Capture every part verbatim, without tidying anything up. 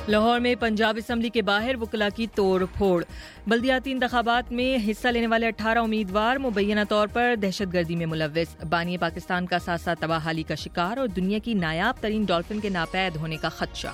لاہور میں پنجاب اسمبلی کے باہر وکلاء کی توڑ پھوڑ. بلدیاتی انتخابات میں حصہ لینے والے اٹھارہ امیدوار مبینہ طور پر دہشت گردی میں ملوث. بانی پاکستان کا ساتھ ساتھ تباہ حالی کا شکار اور دنیا کی نایاب ترین ڈالفن کے ناپید ہونے کا خدشہ.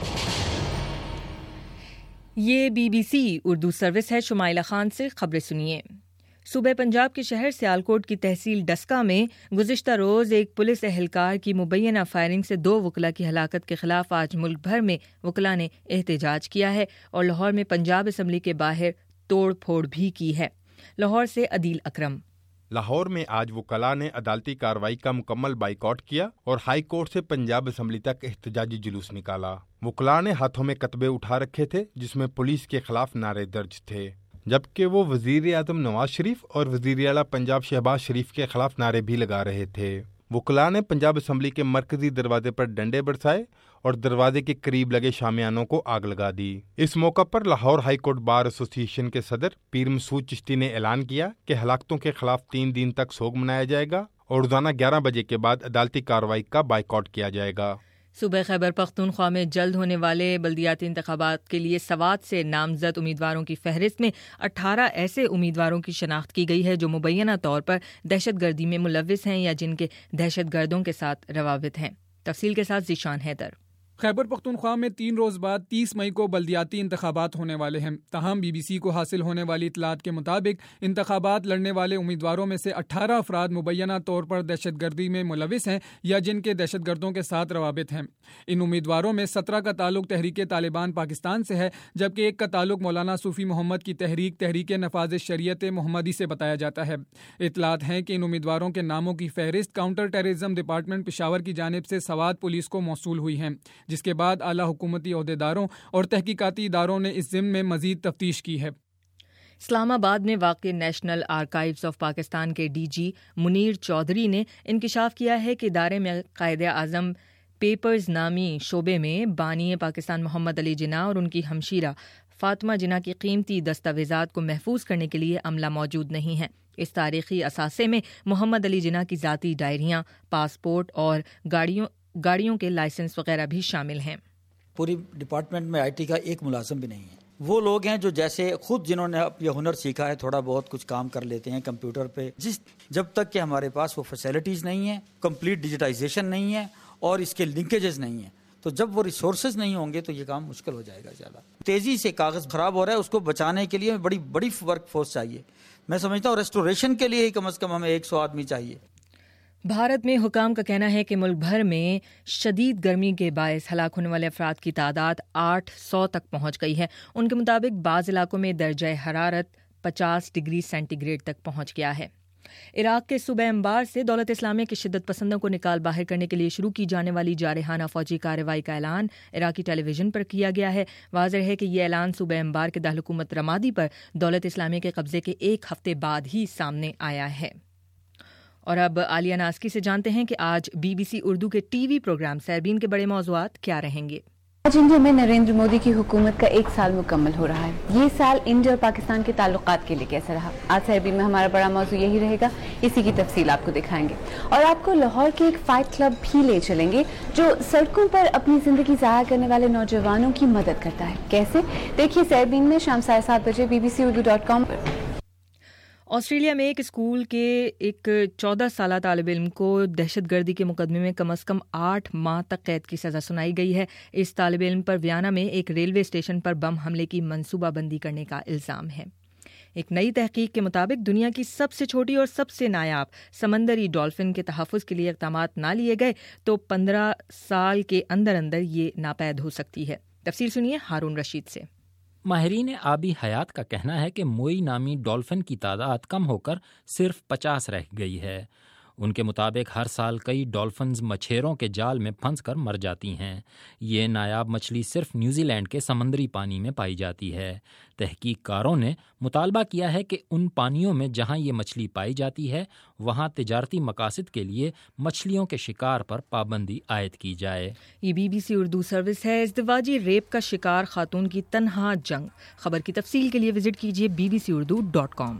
یہ B B C Urdu service ہے. شمائلہ خان سے خبریں سنیے. صوبہ پنجاب کے شہر سیالکوٹ کی تحصیل ڈسکا میں گزشتہ روز ایک پولیس اہلکار کی مبینہ فائرنگ سے دو وکلاء کی ہلاکت کے خلاف آج ملک بھر میں وکلاء نے احتجاج کیا ہے اور لاہور میں پنجاب اسمبلی کے باہر توڑ پھوڑ بھی کی ہے. لاہور سے عدیل اکرم. لاہور میں آج وکلاء نے عدالتی کارروائی کا مکمل بائیکاٹ کیا اور ہائی کورٹ سے پنجاب اسمبلی تک احتجاجی جلوس نکالا. وکلاء نے ہاتھوں میں کتبے اٹھا رکھے تھے جس میں پولیس کے خلاف نعرے درج تھے، جبکہ وہ وزیر اعظم نواز شریف اور وزیر اعلیٰ پنجاب شہباز شریف کے خلاف نعرے بھی لگا رہے تھے. وکلاء نے پنجاب اسمبلی کے مرکزی دروازے پر ڈنڈے برسائے اور دروازے کے قریب لگے شامیانوں کو آگ لگا دی. اس موقع پر Lahore high court bar association کے صدر پیر مسعود چشتی نے اعلان کیا کہ ہلاکتوں کے خلاف تین دن تک سوگ منایا جائے گا اور روزانہ گیارہ بجے کے بعد عدالتی کارروائی کا بائیکاٹ کیا جائے گا. صوبہ خیبر پختونخوا میں جلد ہونے والے بلدیاتی انتخابات کے لیے سوات سے نامزد امیدواروں کی فہرست میں اٹھارہ ایسے امیدواروں کی شناخت کی گئی ہے جو مبینہ طور پر دہشت گردی میں ملوث ہیں یا جن کے دہشت گردوں کے ساتھ روابط ہیں. تفصیل کے ساتھ ذیشان حیدر. خیبر پختونخوا میں تین روز بعد تیس مئی کو بلدیاتی انتخابات ہونے والے ہیں. تاہم بی بی سی کو حاصل ہونے والی اطلاعات کے مطابق انتخابات لڑنے والے امیدواروں میں سے اٹھارہ افراد مبینہ طور پر دہشت گردی میں ملوث ہیں یا جن کے دہشت گردوں کے ساتھ روابط ہیں. ان امیدواروں میں سترہ کا تعلق تحریک طالبان پاکستان سے ہے جبکہ ایک کا تعلق مولانا صوفی محمد کی تحریک تحریک نفاذ شریعت محمدی سے بتایا جاتا ہے. اطلاعات ہیں کہ ان امیدواروں کے ناموں کی فہرست کاؤنٹر ٹیررزم ڈپارٹمنٹ پشاور کی جانب سے سوات پولیس کو موصول ہوئی ہیں، جس کے بعد اعلیٰ حکومتی عہدیداروں اور تحقیقاتی اداروں نے اس ضمن میں مزید تفتیش کی ہے. اسلام آباد میں واقع نیشنل آرکائیوز آف پاکستان کے ڈی جی منیر چودھری نے انکشاف کیا ہے کہ ادارے میں قائد اعظم پیپرز نامی شعبے میں بانی پاکستان محمد علی جناح اور ان کی ہمشیرہ فاطمہ جناح کی قیمتی دستاویزات کو محفوظ کرنے کے لیے عملہ موجود نہیں ہے. اس تاریخی اثاثے میں محمد علی جناح کی ذاتی ڈائریاں، پاسپورٹ اور گاڑیوں گاڑیوں کے لائسنس وغیرہ بھی شامل ہیں. پوری ڈپارٹمنٹ میں آئی ٹی کا ایک ملازم بھی نہیں ہے. وہ لوگ ہیں جو جیسے خود جنہوں نے یہ ہنر سیکھا ہے تھوڑا بہت کچھ کام کر لیتے ہیں کمپیوٹر پہ، جس جب تک کہ ہمارے پاس وہ فیسلٹیز نہیں ہیں، کمپلیٹ ڈیجیٹائزیشن نہیں ہے اور اس کے لنکیجز نہیں ہیں، تو جب وہ ریسورسز نہیں ہوں گے تو یہ کام مشکل ہو جائے گا. زیادہ تیزی سے کاغذ خراب ہو رہا ہے، اس کو بچانے کے لیے بڑی بڑی ورک فورس چاہیے. میں سمجھتا ہوں ریسٹوریشن کے لیے ہی کم از کم ہمیں ایک سو آدمی چاہیے. بھارت میں حکام کا کہنا ہے کہ ملک بھر میں شدید گرمی کے باعث ہلاک ہونے والے افراد کی تعداد آٹھ سو تک پہنچ گئی ہے. ان کے مطابق بعض علاقوں میں درجہ حرارت پچاس ڈگری سینٹی گریڈ تک پہنچ گیا ہے. عراق کے صوبہ انبار سے دولت اسلامیہ کے شدت پسندوں کو نکال باہر کرنے کے لیے شروع کی جانے والی جارحانہ فوجی کارروائی کا اعلان عراقی ٹیلی ویژن پر کیا گیا ہے. واضح ہے کہ یہ اعلان صوبہ انبار کے دارالحکومت رمادی پر دولت اسلامیہ کے قبضے کے ایک ہفتے بعد ہی سامنے آیا ہے. اور اب عالیہ ناسکی سے جانتے ہیں کہ آج بی بی سی اردو کے ٹی وی پروگرام سیربین کے بڑے موضوعات کیا رہیں گے. آج انڈیا میں نریندر مودی کی حکومت کا ایک سال مکمل ہو رہا ہے. یہ سال انڈیا اور پاکستان کے تعلقات کے لیے کیسا رہا؟ آج سیربین میں ہمارا بڑا موضوع یہی رہے گا. اسی کی تفصیل آپ کو دکھائیں گے اور آپ کو لاہور کے ایک فائٹ کلب بھی لے چلیں گے جو سڑکوں پر اپنی زندگی ضائع کرنے والے نوجوانوں کی مدد کرتا ہے. کیسے؟ دیکھیے سیربین میں شام ساڑھے سات بجے B B C Urdu dot com پر. آسٹریلیا میں ایک اسکول کے ایک چودہ سالہ طالب علم کو دہشت گردی کے مقدمے میں کم از کم آٹھ ماہ تک قید کی سزا سنائی گئی ہے. اس طالب علم پر ویانا میں ایک ریلوے اسٹیشن پر بم حملے کی منصوبہ بندی کرنے کا الزام ہے. ایک نئی تحقیق کے مطابق دنیا کی سب سے چھوٹی اور سب سے نایاب سمندری ڈولفن کے تحفظ کے لیے اقدامات نہ لیے گئے تو پندرہ سال کے اندر اندر یہ ناپید ہو سکتی ہے. تفصیل سنیے ہارون رشید سے. ماہرین آبی حیات کا کہنا ہے کہ موئی نامی ڈولفن کی تعداد کم ہو کر صرف پچاس رہ گئی ہے. ان کے مطابق ہر سال کئی ڈولفنز مچھیروں کے جال میں پھنس کر مر جاتی ہیں. یہ نایاب مچھلی صرف نیوزی لینڈ کے سمندری پانی میں پائی جاتی ہے. تحقیق کاروں نے مطالبہ کیا ہے کہ ان پانیوں میں جہاں یہ مچھلی پائی جاتی ہے وہاں تجارتی مقاصد کے لیے مچھلیوں کے شکار پر پابندی عائد کی جائے. یہ B B C Urdu service ہے. ازدواجی ریپ کا شکار خاتون کی تنہا جنگ. خبر کی تفصیل کے لیے وزٹ کیجیے B B C Urdu dot com.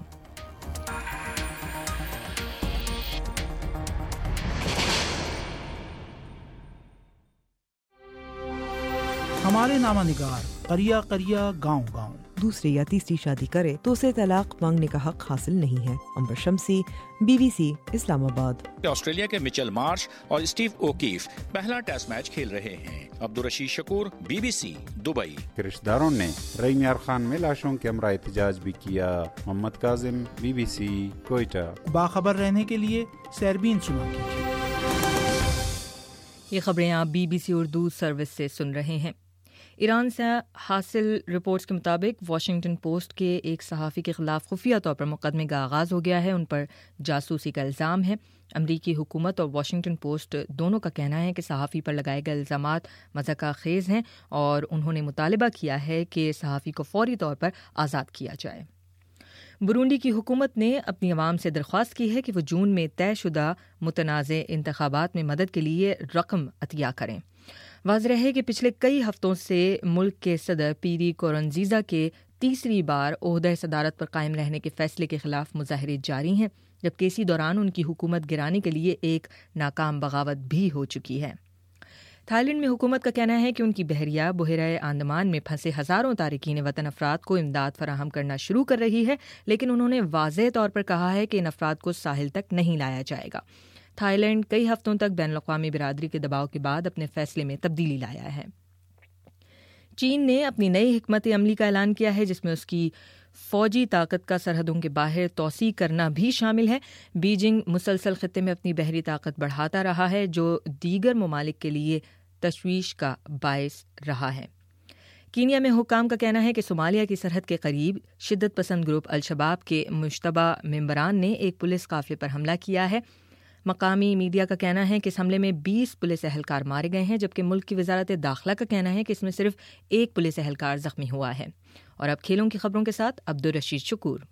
हमारे नामा निगार करिया करिया गाँव गाँव। दूसरी या तीसरी शादी करे तो उसे तलाक मांगने का हक हासिल नहीं है। अंबर शम्सी, बीबीसी इस्लामाबाद। ऑस्ट्रेलिया के मिचेल मार्श और स्टीव ओकीफ पहला टेस्ट मैच खेल रहे हैं। Abdul Rasheed Shakoor, BBC Dubai. रिश्तेदारों ने रईम यार खान में लाशों के हमरा एहतजाज भी किया। मोहम्मद काजिम, बीबीसी कोयटा। बाखबर रहने के लिए सैरबीन सुना कीजिए। ये खबरें आप बीबीसी उर्दू सर्विस से सुन रहे हैं। ईरान से हासिल रिपोर्ट्स के मुताबिक वाशिंगटन पोस्ट के एक सहाफ़ी के खिलाफ खुफिया तौर पर मुकदमे का आगाज़ हो गया है। उन पर जासूसी का इल्ज़ाम है। अमरीकी हुकूमत और वाशिंगटन पोस्ट दोनों का कहना है कि सहाफ़ी पर लगाए गए इल्ज़ामात मज़ाक़ खेज़ हैं और उन्होंने मुतालबा किया है कि सहाफ़ी को फौरी तौर पर आज़ाद किया जाए। बुरूंडी की हुकूमत ने अपनी आवाम से दरख्वास्त की है कि वो जून में तयशुदा मुतनाज़ इंतखाबात में मदद के लिए रकम अतिया करें। वाज़ेह है कि पिछले कई हफ्तों से मुल्क के सदर पीरी कोरनजीज़ा के तीसरी बार ओहदा सदारत पर कायम रहने के फैसले के खिलाफ मुजाहरे जारी हैं, जबकि इसी दौरान उनकी हुकूमत गिराने के लिए एक नाकाम बगावत भी हो चुकी है। थाईलैंड में हुकूमत का कहना है कि उनकी बहरिया बहराए अंडमान में फंसे हज़ारों तारकीन वतन अफराद को इमदाद फराहम करना शुरू कर रही है, लेकिन उन्होंने वाज़ेह तौर पर कहा है कि इन अफराद को साहिल तक नहीं लाया जाएगा। थाईलैंड कई हफ्तों तक बैनुल-अक़वामी बिरादरी के दबाव के बाद अपने फैसले में तब्दीली लाया है। चीन ने अपनी नई हिकमत अमली का ऐलान किया है, जिसमें उसकी फौजी ताकत का सरहदों के बाहर तोसी करना भी शामिल है। बीजिंग मुसलसल खित्ते में अपनी बहरी ताकत बढ़ाता रहा है, जो दीगर ममालिक के लिए तशवीश का बायस रहा है। कीनिया में हुकाम का कहना है कि सोमालिया की सरहद के करीब शिद्दत पसंद ग्रुप अल-शबाब के मुश्तबा मेंबरान ने एक पुलिस काफिले पर हमला किया है। मकामी मीडिया का कहना है कि इस हमले में बीस पुलिस एहलकार मारे गए हैं, जबकि मुल्क की वजारत दाखिला का कहना है कि इसमें सिर्फ एक पुलिस एहलकार जख्मी हुआ है। और अब खेलों की खबरों के साथ अब्दुल रशीद शकूर।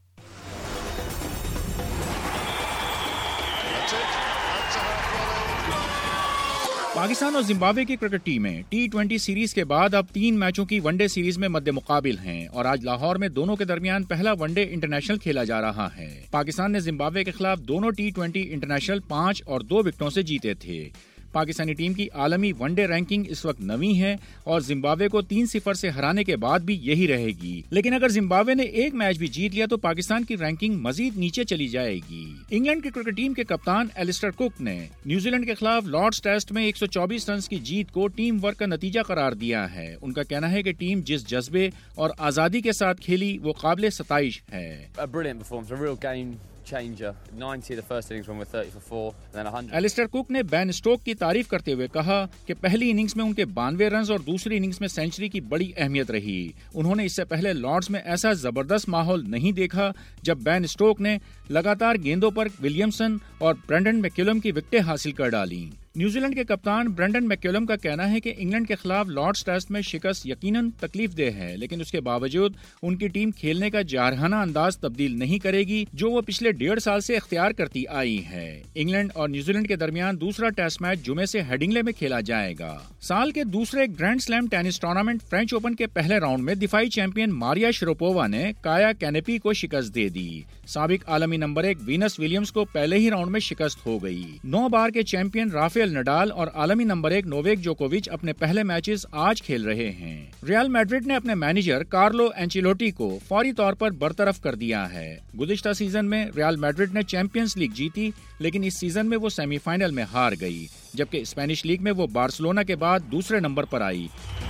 पाकिस्तान और जिम्बाब्वे की क्रिकेट टीमें टी ट्वेंटी सीरीज के बाद अब तीन मैचों की वनडे सीरीज में मद्दे मुकाबिल हैं और आज लाहौर में दोनों के दरमियान पहला वनडे इंटरनेशनल खेला जा रहा है। पाकिस्तान ने जिम्बाब्वे के खिलाफ दोनों टी ट्वेंटी इंटरनेशनल पाँच और दो विकेटों से जीते थे। पाकिस्तानी टीम की आलमी वनडे रैंकिंग इस वक्त नवीं है और जिम्बाब्वे को तीन सिफर से हराने के बाद भी यही रहेगी। लेकिन अगर जिम्बाब्वे ने एक मैच भी जीत लिया तो पाकिस्तान की रैंकिंग मजीद नीचे चली जाएगी। इंग्लैंड की क्रिकेट टीम के कप्तान एलिस्टर कुक ने न्यूजीलैंड के खिलाफ लॉर्ड्स टेस्ट में एक सौ चौबीस रन की जीत को टीम वर्क का नतीजा करार दिया है। उनका कहना है कि टीम जिस जज्बे और आजादी के साथ खेली वो काबिल सताइश है। Changer. ninety the first innings when we're thirty for four and then one hundred. Alastair Cook ने बैन स्टोक की तारीफ करते हुए कहा कि पहली इनिंग्स में उनके बानवे रन और दूसरी इनिंग्स में सेंचुरी की बड़ी अहमियत रही। उन्होंने इससे पहले लॉर्ड्स में ऐसा जबरदस्त माहौल नहीं देखा जब बैन स्टोक ने लगातार गेंदों पर विलियमसन और ब्रेंडन मैकलम की विकेटें हासिल कर डाली। न्यूजीलैंड के कप्तान ब्रेंडन मैकलम का कहना है कि इंग्लैंड के खिलाफ लॉर्ड्स टेस्ट में शिकस्त यकीनन तकलीफदेह है, लेकिन उसके बावजूद उनकी टीम खेलने का जारहाना अंदाज तब्दील नहीं करेगी जो वो पिछले डेढ़ साल से इख्तियार करती आई है। इंग्लैंड और न्यूजीलैंड के दरमियान दूसरा टेस्ट मैच जुमे से हेडिंगले में खेला जाएगा। साल के दूसरे grand slam tennis tournament French Open के पहले राउंड में दिफाई चैंपियन मारिया शरापोवा ने काया कैनेपी को शिकस्त दे दी। साबिक आलमी नंबर एक वीनस विलियम्स को पहले ही राउंड में शिकस्त हो गई। नौ बार के चैंपियन राफेल नडाल और आलमी नंबर एक नोवेक जोकोविच अपने पहले मैचेस आज खेल रहे हैं। रियल मैड्रिड ने अपने मैनेजर कार्लो एंचेलोटी को फौरी तौर पर बरतरफ कर दिया है। गुज़िश्ता सीजन में रियल मैड्रिड ने चैंपियंस लीग जीती, लेकिन इस सीजन में वो सेमीफाइनल में हार गई, जबकि स्पेनिश लीग में वो बार्सिलोना के बाद दूसरे नंबर पर आई।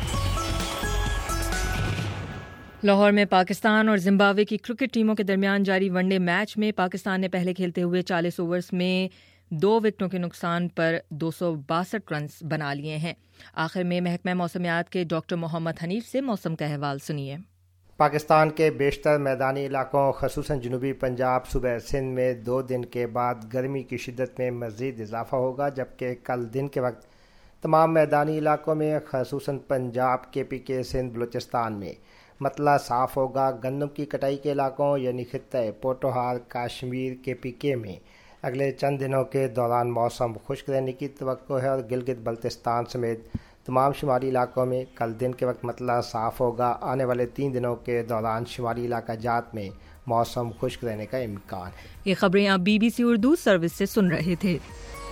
लाहौर में पाकिस्तान और जिम्बाब्वे की क्रिकेट टीमों के दरमियान जारी वनडे मैच में पाकिस्तान ने पहले खेलते हुए चालीस ओवर्स में दो विकेटों के नुकसान पर दो सौ बासठ रन बना लिए हैं। आखिर में महकमा मौसमियात के डॉक्टर मोहम्मद हनीफ से मौसम का अहवाल सुनिए। पाकिस्तान के बेशतर मैदानी इलाकों ख़ुसूसन जनूबी पंजाब सूबे सिंध में दो दिन के बाद गर्मी की शिद्दत में मज़ीद इजाफा होगा, जबकि कल दिन के वक्त तमाम मैदानी इलाकों में ख़ुसूसन पंजाब के पी के सिंध बलूचिस्तान में मतला साफ़ होगा। गंदम की कटाई के इलाकों यानी खित्ते पोटोहार कश्मीर के पी के में अगले चंद दिनों के दौरान मौसम खुश्क रहने की तवक्को है और गिलगित बल्तिस्तान समेत तमाम शुमारी इलाकों में कल दिन के वक्त मतला साफ़ होगा। आने वाले तीन दिनों के दौरान शुमारी इलाका जात में मौसम खुश्क रहने का इम्कान है। ये खबरें आप बीबीसी उर्दू सर्विस से सुन रहे थे।